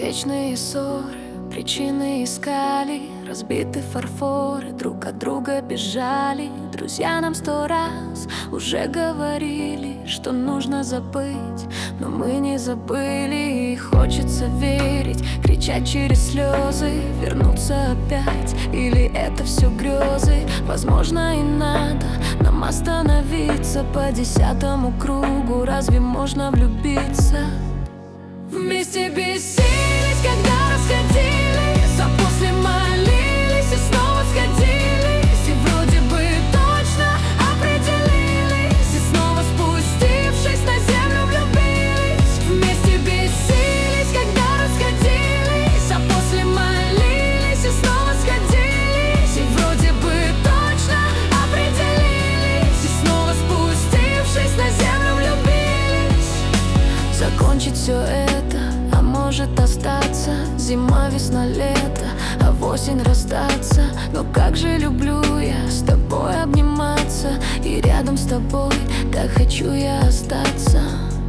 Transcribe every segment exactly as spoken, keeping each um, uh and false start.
Вечные ссоры, причины искали, разбиты фарфоры, друг от друга бежали. Друзья нам сто раз уже говорили, что нужно забыть, но мы не забыли. И хочется верить, кричать через слезы, вернуться опять, или это все грезы? Возможно, и надо нам остановиться по десятому кругу. Разве можно влюбиться? Вместе бесились, когда расходились, а после молились и снова сходились. И вроде бы точно определились, и снова спустившись на землю влюбились. Вместе бесились, когда расходились, а после молились и снова сходились. И вроде бы точно определились, и снова спустившись на землю влюбились. Закончить все это, а может остаться зима, весна, лето, а в осень расстаться. Но как же люблю я с тобой обниматься, и рядом с тобой так хочу я остаться.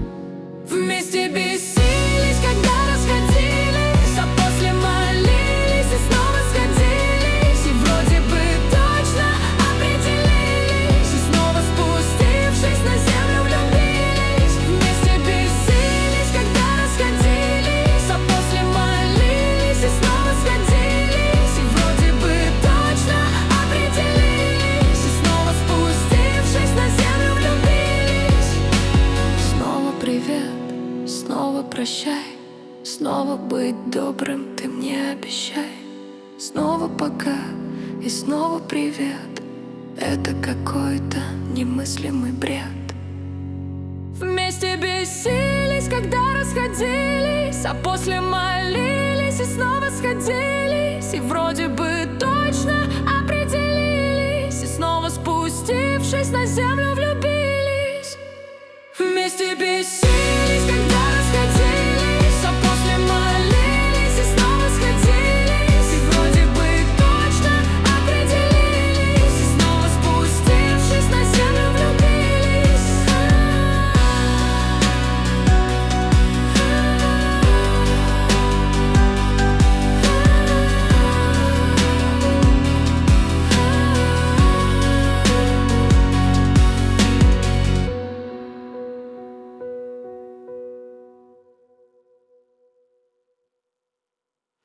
Вместе бесились, когда расходились, а после молились и снова сходились. И вроде бы точно определились, и снова спустившись на землю влюбились. Вместе бесились, когда расходились, а после молились и снова сходились. И вроде бы точно определились, и снова спустившись на землю влюбились. Снова привет, снова прощай, снова быть добрым ты мне обещай. Снова пока и снова привет, это какой-то немыслимый бред. Вместе бесились, когда расходились, а после молились и снова сходились. И вроде бы